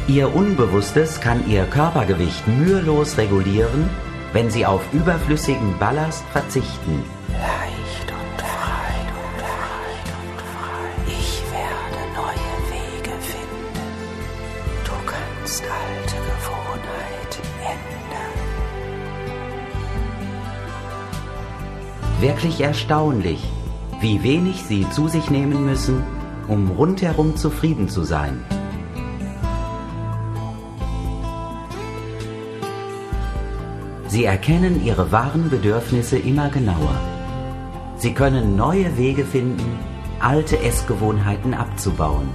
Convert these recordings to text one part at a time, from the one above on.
Ihr Unbewusstes kann Ihr Körpergewicht mühelos regulieren, wenn Sie auf überflüssigen Ballast verzichten. Leicht und frei, ich werde neue Wege finden. Du kannst alte Gewohnheiten ändern. Wirklich erstaunlich, wie wenig Sie zu sich nehmen müssen, um rundherum zufrieden zu sein. Sie erkennen Ihre wahren Bedürfnisse immer genauer. Sie können neue Wege finden, alte Essgewohnheiten abzubauen.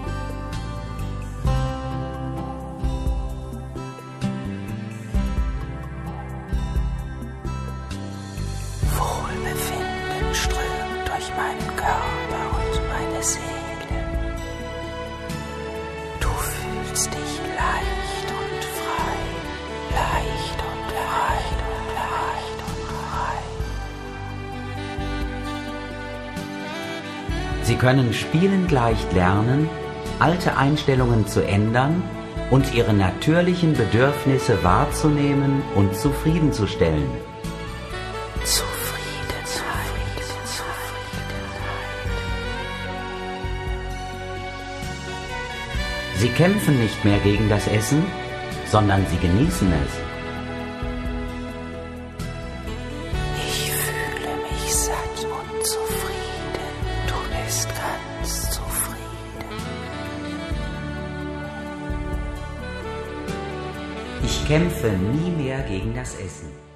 Wohlbefinden strömt durch meinen Körper und meine Seele. Du fühlst dich leicht und frei, leicht und frei, leicht und frei. Sie können spielend leicht lernen, alte Einstellungen zu ändern und Ihre natürlichen Bedürfnisse wahrzunehmen und zufriedenzustellen. Sie kämpfen nicht mehr gegen das Essen, sondern Sie genießen es. Ich fühle mich satt und zufrieden. Du bist ganz zufrieden. Ich kämpfe nie mehr gegen das Essen.